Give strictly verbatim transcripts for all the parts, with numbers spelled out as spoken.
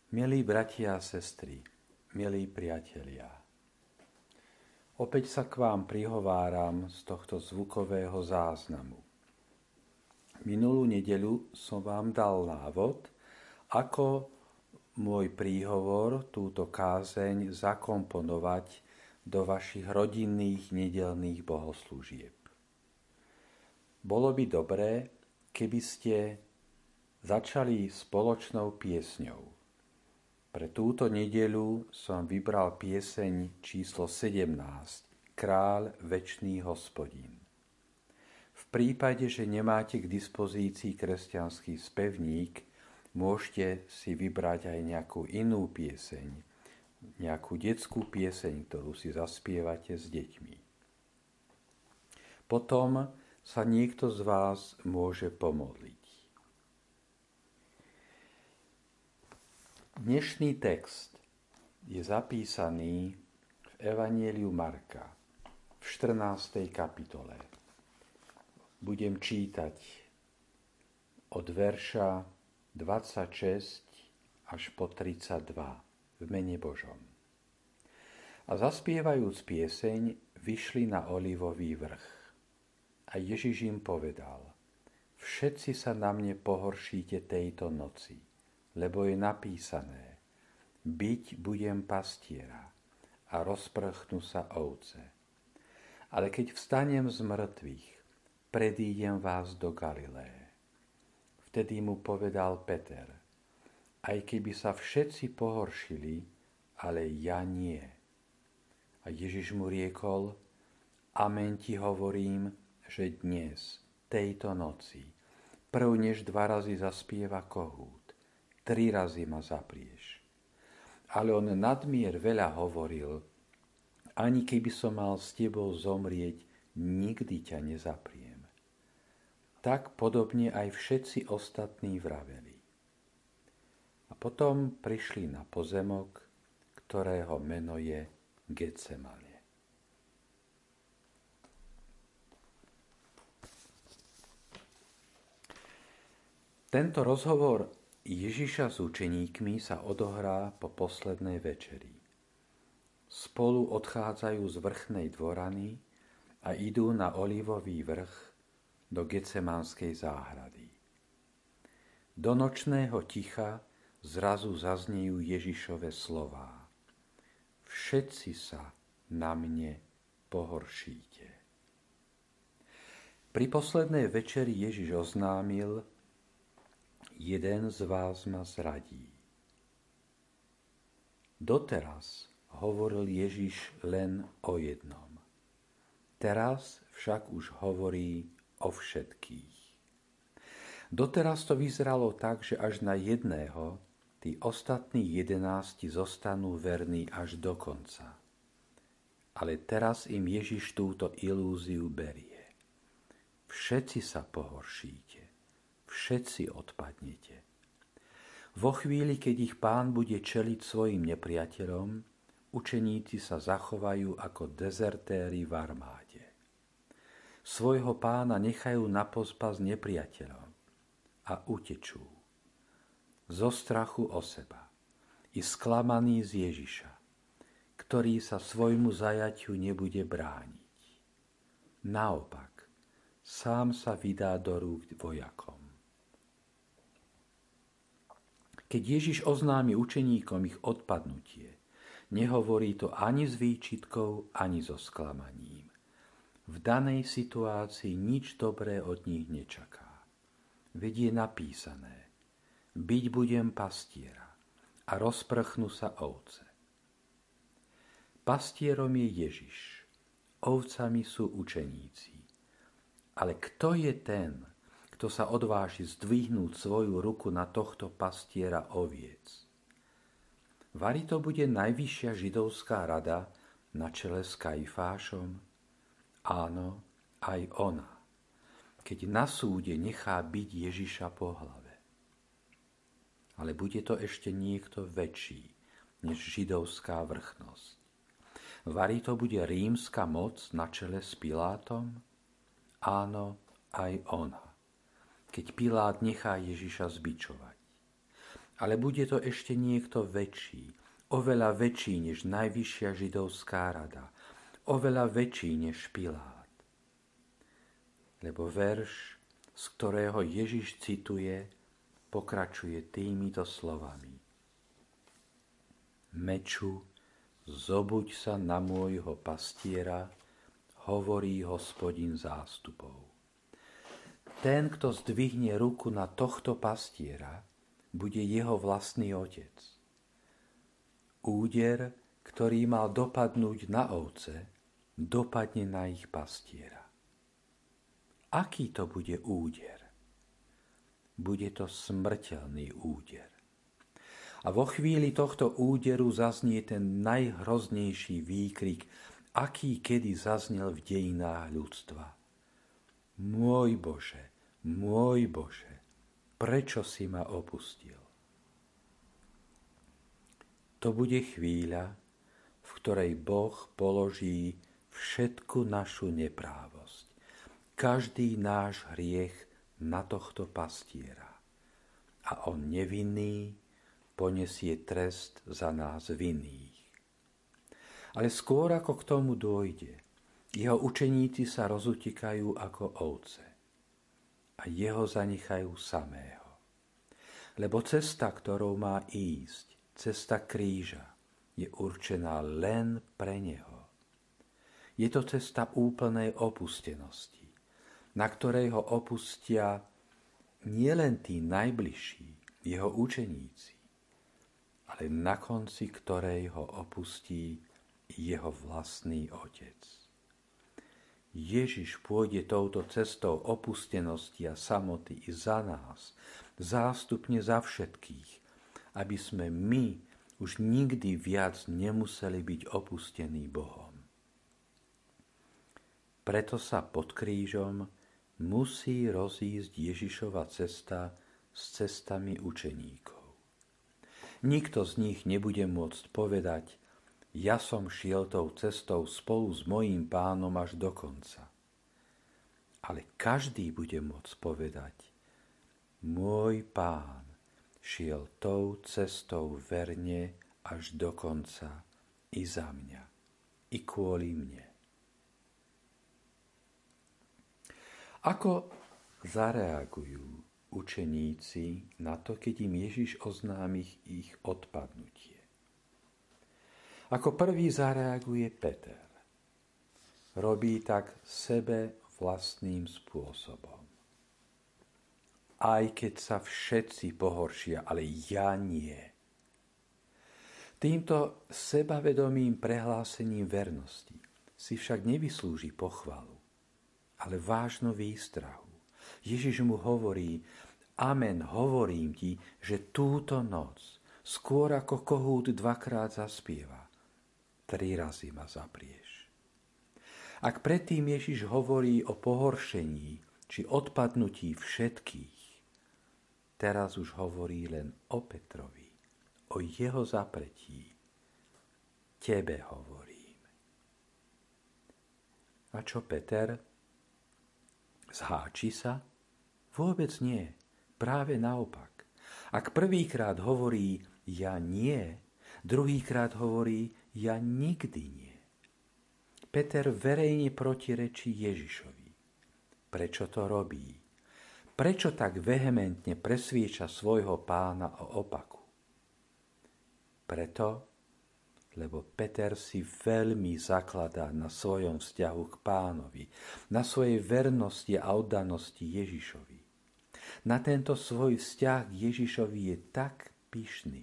Milí bratia a sestry, milí priatelia, opäť sa k vám prihováram z tohto zvukového záznamu. Minulú nedeľu som vám dal návod, ako môj príhovor, túto kázeň, zakomponovať do vašich rodinných nedeľných bohoslúžieb. Bolo by dobré, keby ste začali spoločnou piesňou. Pre túto nedeľu som vybral pieseň číslo sedemnásť, Kráľ večný Hospodin. V prípade, že nemáte k dispozícii kresťanský spevník, môžete si vybrať aj nejakú inú pieseň, nejakú detskú pieseň, ktorú si zaspievate s deťmi. Potom sa niekto z vás môže pomodliť. Dnešný text je zapísaný v Evanjeliu Marka v štrnástej kapitole. Budem čítať od verša dvadsaťšesť až po tridsaťdva v mene Božom. A zaspievajúc pieseň, vyšli na Olivový vrch. A Ježiš im povedal: Všetci sa na mne pohoršíte tejto noci, lebo je napísané: Byť budem pastiera a rozprchnú sa ovce. Ale keď vstanem z mŕtvych, predídem vás do Galileje. Vtedy mu povedal Peter: Aj keby sa všetci pohoršili, ale ja nie. A Ježiš mu riekol: Amen ti hovorím, že dnes, tejto noci, prv než dva razy zaspieva kohút, tri razy ma zaprieš. Ale on nadmier veľa hovoril: Ani keby som mal s tebou zomrieť, nikdy ťa nezapriem. Tak podobne aj všetci ostatní vraveli. A potom prišli na pozemok, ktorého meno je Getsemane. Tento rozhovor Ježiša s učeníkmi sa odohrá po poslednej večeri. Spolu odchádzajú z vrchnej dvorany a idú na Olivový vrch do Getsemanskej záhrady. Do nočného ticha zrazu zaznejú Ježišove slová: Všetci sa na mne pohoršíte. Pri poslednej večeri Ježiš oznámil: Jeden z vás ma zradí. Doteraz hovoril Ježiš len o jednom. Teraz však už hovorí o všetkých. Doteraz to vyzeralo tak, že až na jedného tí ostatní jedenácti zostanú verní až do konca. Ale teraz im Ježiš túto ilúziu berie. Všetci sa pohoršíte. Všetci odpadnete. Vo chvíli, keď ich Pán bude čeliť svojim nepriateľom, učeníci sa zachovajú ako dezertéri v armáde. Svojho Pána nechajú na pospas nepriateľom a utečú. Zo strachu o seba i sklamaní z Ježiša, ktorý sa svojmu zajatiu nebude brániť. Naopak, sám sa vydá do rúk vojakom. Keď Ježiš oznámi učeníkom ich odpadnutie, nehovorí to ani s výčitkou, ani so sklamaním. V danej situácii nič dobré od nich nečaká. Veď je napísané: Byť budem pastiera a rozprchnú sa ovce. Pastierom je Ježiš, ovcami sú učeníci. Ale kto je ten, kto sa odváži zdvihnúť svoju ruku na tohto pastiera oviec? Vari to bude najvyššia židovská rada na čele s Kajfášom? Áno, aj ona, keď na súde nechá byť Ježiša po hlave. Ale bude to ešte niekto väčší než židovská vrchnosť. Vari to bude rímska moc na čele s Pilátom? Áno, aj ona, keď Pilát nechá Ježiša zbičovať. ale bude to ešte niekto väčší, oveľa väčší než najvyššia židovská rada, oveľa väčší než Pilát. Lebo verš, z ktorého Ježiš cituje, pokračuje týmito slovami. Meču, zobuď sa na môjho pastiera, hovorí Hospodin zástupov. Ten, kto zdvihne ruku na tohto pastiera, bude jeho vlastný otec. Úder, ktorý mal dopadnúť na ovce, dopadne na ich pastiera. Aký to bude úder? Bude to smrteľný úder. A vo chvíli tohto úderu zaznie ten najhroznejší výkrik, aký kedy zaznel v dejinách ľudstva. Môj Bože, môj Bože, prečo si ma opustil? To bude chvíľa, v ktorej Boh položí všetku našu neprávosť, každý náš hriech na tohto pastiera. A on nevinný ponesie trest za nás vinných. Ale skôr ako k tomu dôjde, jeho učeníci sa rozutekajú ako ovce a jeho zanechajú samého. Lebo cesta, ktorou má ísť, cesta kríža, je určená len pre neho. Je to cesta úplnej opustenosti, na ktorej ho opustia nielen tí najbližší, jeho učeníci, ale na konci ktorej ho opustí jeho vlastný otec. Ježiš pôjde touto cestou opustenosti a samoty i za nás, zástupne za všetkých, aby sme my už nikdy viac nemuseli byť opustení Bohom. Preto sa pod krížom musí rozísť Ježišova cesta s cestami učeníkov. Nikto z nich nebude môcť povedať, ja som šiel tou cestou spolu s mojím pánom až do konca. Ale každý bude môcť povedať, môj pán šiel tou cestou verne až do konca i za mňa, i kvôli mne. Ako zareagujú učeníci na to, keď im Ježiš oznámi ich odpadnutie? Ako prvý zareaguje Peter. Robí tak sebe vlastným spôsobom. Aj keď sa všetci pohoršia, ale ja nie. Týmto sebavedomým prehlásením vernosti si však nevyslúži pochvalu, ale vážnu výstrahu. Ježiš mu hovorí, amen, hovorím ti, že túto noc, skôr ako kohút dvakrát zaspieva, tri razy ma zaprieš. Ak predtým Ježiš hovorí o pohoršení či odpadnutí všetkých, teraz už hovorí len o Petrovi, o jeho zapretí. Tebe hovorím. A čo Peter? Zháči sa? Vôbec nie. Práve naopak. Ak prvýkrát hovorí ja nie, druhýkrát hovorí ja nikdy nie. Peter verejne protirečí Ježišovi. Prečo to robí? Prečo tak vehementne presvieča svojho pána o opaku? Preto, lebo Peter si veľmi zakladá na svojom vzťahu k pánovi, na svojej vernosti a oddanosti Ježišovi. Na tento svoj vzťah k Ježišovi je tak pyšný.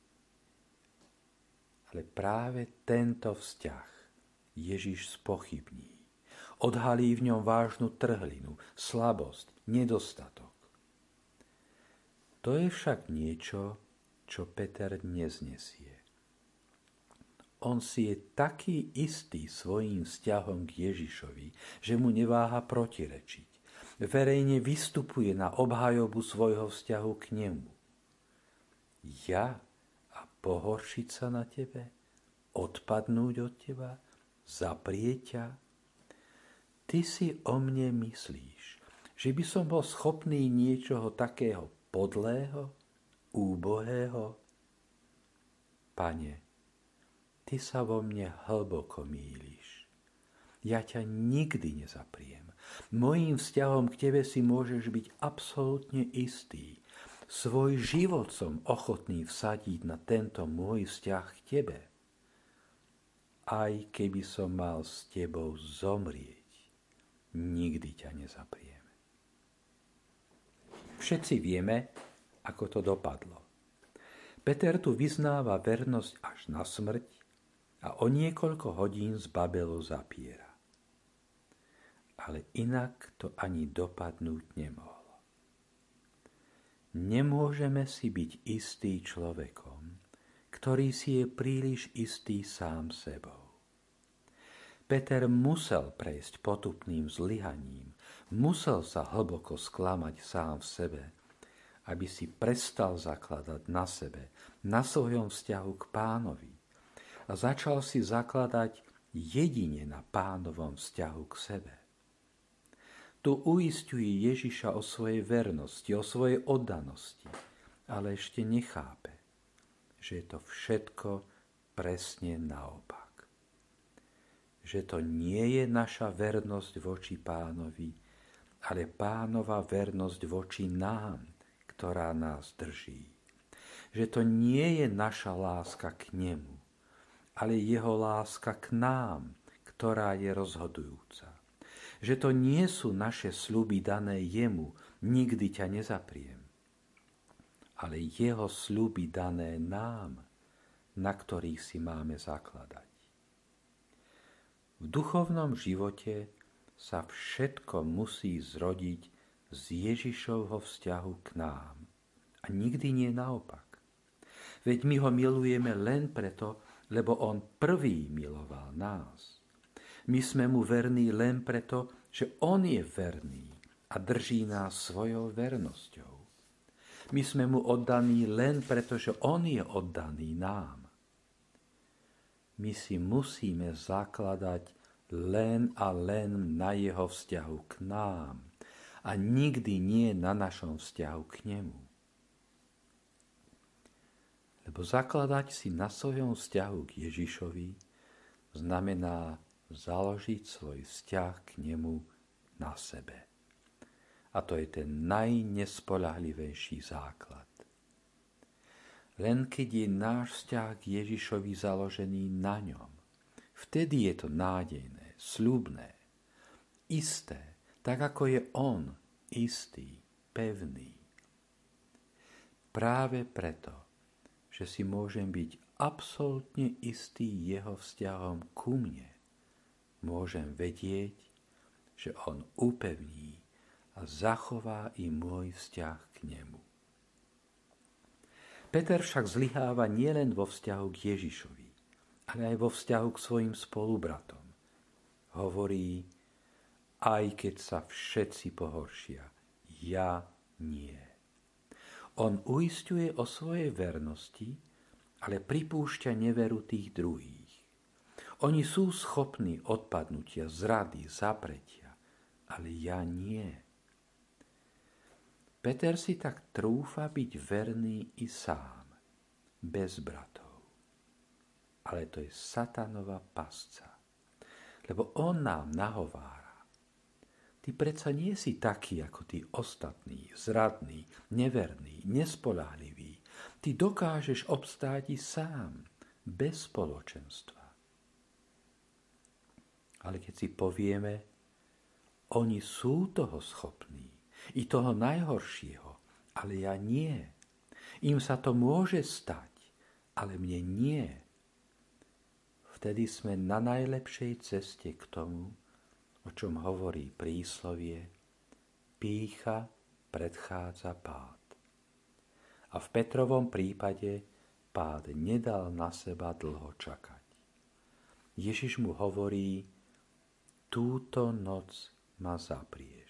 Ale práve tento vzťah Ježiš spochybní. Odhalí v ňom vážnu trhlinu, slabosť, nedostatok. To je však niečo, čo Peter neznesie. On si je taký istý svojím vzťahom k Ježišovi, že mu neváha protirečiť. Verejne vystupuje na obhajobu svojho vzťahu k nemu. Ja a pohoršiť sa na tebe? Odpadnúť od teba? Zaprieť ťa? Ty si o mne myslíš, že by som bol schopný niečoho takého podlého úbohého? Pane, Ty sa vo mne hlboko mýliš. Ja ťa nikdy nezapriem. Mojím vzťahom k Tebe si môžeš byť absolútne istý. Svoj život som ochotný vsadiť na tento môj vzťah k Tebe. Aj keby som mal s Tebou zomrieť, nikdy ťa nezapriem. Všetci vieme, ako to dopadlo. Peter tu vyznáva vernosť až na smrť a o niekoľko hodín z Babelu zapiera. Ale inak to ani dopadnúť nemohlo. Nemôžeme si byť istý človekom, ktorý si je príliš istý sám sebou. Peter musel prejsť potupným zlyhaním, musel sa hlboko sklamať sám v sebe, aby si prestal zakladať na sebe, na svojom vzťahu k Pánovi a začal si zakladať jedine na Pánovom vzťahu k sebe. Tu uisťuje Ježiša o svojej vernosti, o svojej oddanosti, ale ešte nechápe, že je to všetko presne naopak. Že to nie je naša vernosť voči Pánovi, ale Pánova vernosť voči nám, ktorá nás drží. Že to nie je naša láska k nemu, ale jeho láska k nám, ktorá je rozhodujúca. Že to nie sú naše sľuby dané jemu, nikdy ťa nezapriem, ale jeho sľuby dané nám, na ktorých si máme zakladať. V duchovnom živote sa všetko musí zrodiť z Ježišovho vzťahu k nám a nikdy nie naopak. Veď my ho milujeme len preto, lebo on prvý miloval nás. My sme mu verní len preto, že on je verný a drží nás svojou vernosťou. My sme mu oddaní len preto, že on je oddaný nám. My si musíme zakladať len a len na jeho vzťahu k nám a nikdy nie na našom vzťahu k nemu. Lebo zakladať si na svojom vzťahu k Ježišovi znamená založiť svoj vzťah k nemu na sebe. A to je ten najnespoľahlivejší základ. Len keď je náš vzťah k Ježišovi založený na ňom, vtedy je to nádejné, sľubné, isté, tak ako je on istý, pevný. Práve preto, že si môžem byť absolútne istý jeho vzťahom ku mne, môžem vedieť, že on upevní a zachová i môj vzťah k nemu. Peter však zlyháva nielen vo vzťahu k Ježišovi, ale aj vo vzťahu k svojim spolubratom. Hovorí, aj keď sa všetci pohoršia, ja nie. On uisťuje o svojej vernosti, ale pripúšťa neveru tých druhých. Oni sú schopní odpadnutia, zrady, zapretia, ale ja nie. Peter si tak trúfa byť verný i sám, bez bratov. Ale to je satanova pasca, lebo on nám nahovára. Ty predsa nie si taký ako tí ostatní, zradný, neverný, nespoľahlivý. Ty dokážeš obstáť i sám, bez spoločenstva. Ale keď si povieme, oni sú toho schopní, i toho najhoršieho, ale ja nie. Im sa to môže stať, ale mne nie. Vtedy sme na najlepšej ceste k tomu, o čom hovorí príslovie, pýcha predchádza pád. A v Petrovom prípade pád nedal na seba dlho čakať. Ježiš mu hovorí, túto noc ma zaprieš.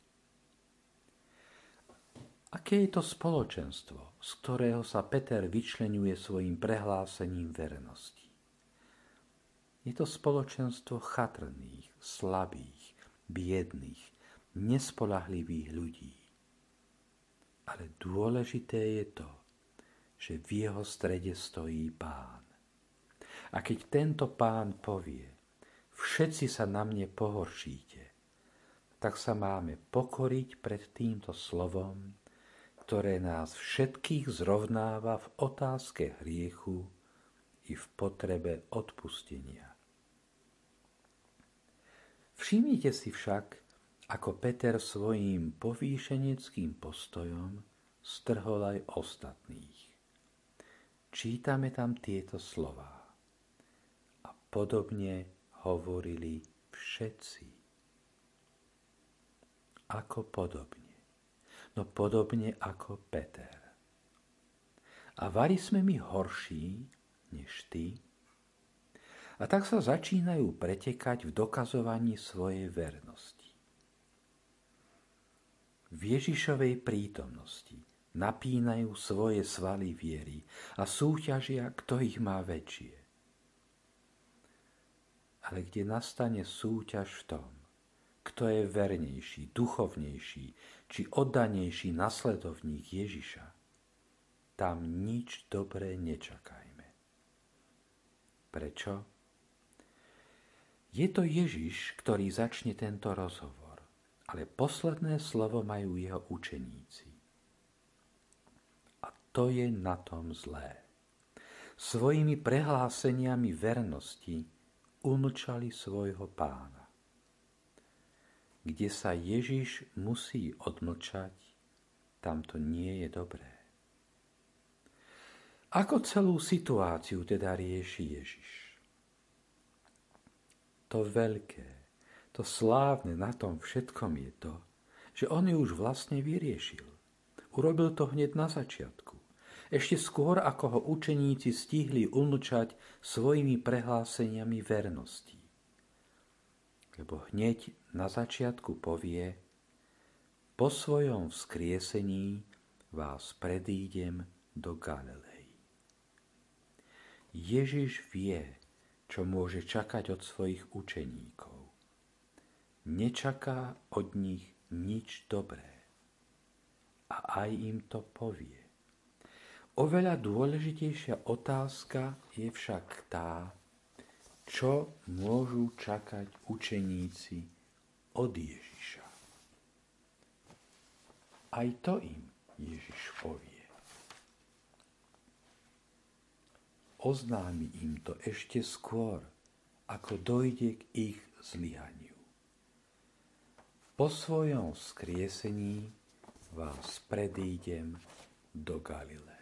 Aké je to spoločenstvo, z ktorého sa Peter vyčleňuje svojim prehlásením vernosti? Je to spoločenstvo chatrných, slabých, biedných, nespoľahlivých ľudí. Ale dôležité je to, že v jeho strede stojí Pán. A keď tento Pán povie, všetci sa na mne pohoršíte, tak sa máme pokoriť pred týmto slovom, ktoré nás všetkých zrovnáva v otázke hriechu i v potrebe odpustenia. Všimnite si však, ako Peter svojím povýšeneckým postojom strhol aj ostatných. Čítame tam tieto slová. A podobne hovorili všetci. Ako podobne? No podobne ako Peter. A vari sme my horší než ty? A tak sa začínajú pretekať v dokazovaní svojej vernosti. V Ježišovej prítomnosti napínajú svoje svaly viery a súťažia, kto ich má väčšie. Ale kde nastane súťaž v tom, kto je vernejší, duchovnejší či oddanejší nasledovník Ježiša, tam nič dobré nečakajme. Prečo? Je to Ježiš, ktorý začne tento rozhovor, ale posledné slovo majú jeho učeníci. A to je na tom zlé. Svojimi prehláseniami vernosti umlčali svojho Pána. Kde sa Ježiš musí odmlčať, tam to nie je dobré. Ako celú situáciu teda rieši Ježiš? To veľké, to slávne na tom všetkom je to, že on ju už vlastne vyriešil. Urobil to hneď na začiatku. Ešte skôr, ako ho učeníci stihli umlčať svojimi prehláseniami vernosti. Lebo hneď na začiatku povie, po svojom vzkriesení vás predídem do Galilei. Ježiš vie, čo môže čakať od svojich učeníkov. Nečaká od nich nič dobré. A aj im to povie. Oveľa dôležitejšia otázka je však tá, čo môžu čakať učeníci od Ježiša. Aj to im Ježiš povie. Oznámi im to ešte skôr, ako dojde k ich zlyhaniu. Po svojom vzkriesení vás predídem do Galileje.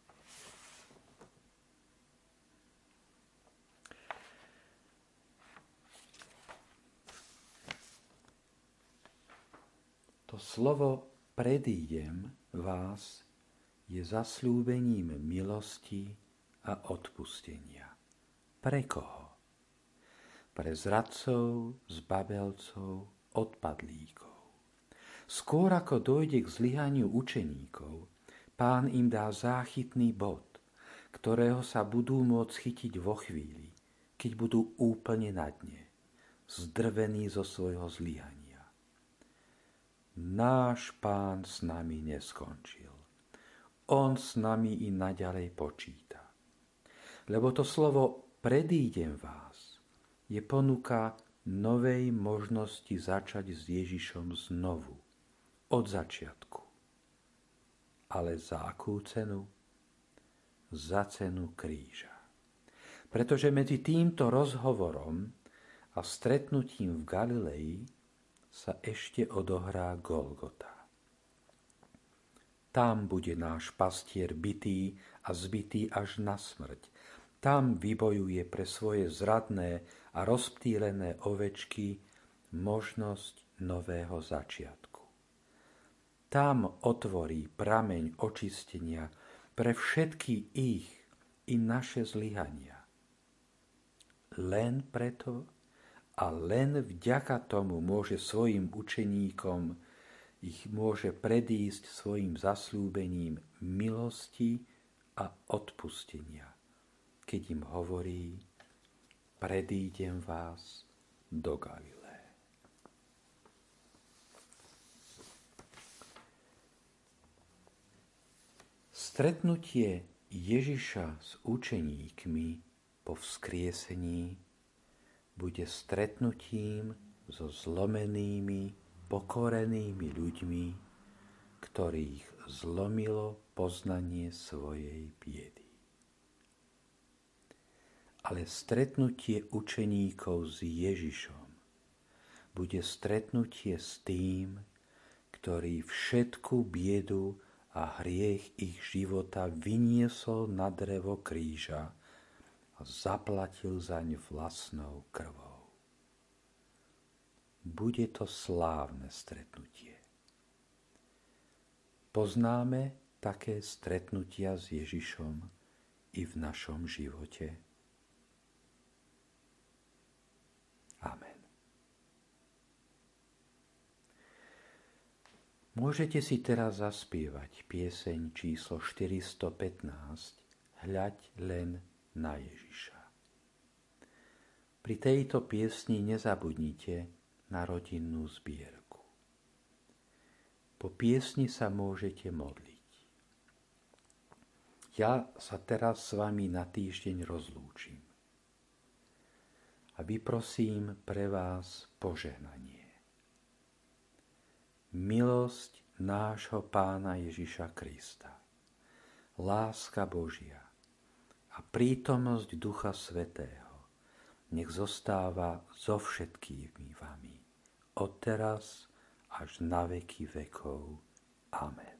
To slovo predídem vás je zasľúbením milosti a odpustenia. Pre koho? Pre zradcov, zbabelcov, odpadlíkov. Skôr ako dojde k zlyhaniu učeníkov, Pán im dá záchytný bod, ktorého sa budú môcť chytiť vo chvíli, keď budú úplne na dne, zdrvení zo svojho zlyhania. Náš Pán s nami neskončil. On s nami i naďalej počíta. Lebo to slovo predídem vás je ponuka novej možnosti začať s Ježišom znovu, od začiatku. Ale za akú cenu? Za cenu kríža. Pretože medzi týmto rozhovorom a stretnutím v Galilei sa ešte odohrá Golgota. Tam bude náš pastier bitý a zbitý až na smrť. Tam vybojuje pre svoje zradné a rozptýlené ovečky možnosť nového začiatku. Tam otvorí prameň očistenia pre všetky ich i naše zlyhania. Len preto, a len vďaka tomu môže svojim učeníkom ich môže predísť svojim zasľúbením milosti a odpustenia, keď im hovorí, predídem vás do Galileje. Stretnutie Ježiša s učeníkmi po vzkriesení bude stretnutím so zlomenými, pokorenými ľuďmi, ktorých zlomilo poznanie svojej biedy. Ale stretnutie učeníkov s Ježišom bude stretnutie s tým, ktorý všetku biedu a hriech ich života vyniesol na drevo kríža a zaplatil zaň vlastnou krvou. Bude to slávne stretnutie. Poznáme také stretnutia s Ježišom i v našom živote? Amen. Môžete si teraz zaspievať pieseň číslo štyristopätnásť Hľaď len na Ježiša. Pri tejto piesni nezabudnite na rodinnú zbierku. Po piesni sa môžete modliť. Ja sa teraz s vami na týždeň rozlúčim a vyprosím pre vás požehnanie. Milosť nášho Pána Ježiša Krista, láska Božia a prítomnosť Ducha Svätého nech zostáva so všetkými vami, odteraz až na veky vekov. Amen.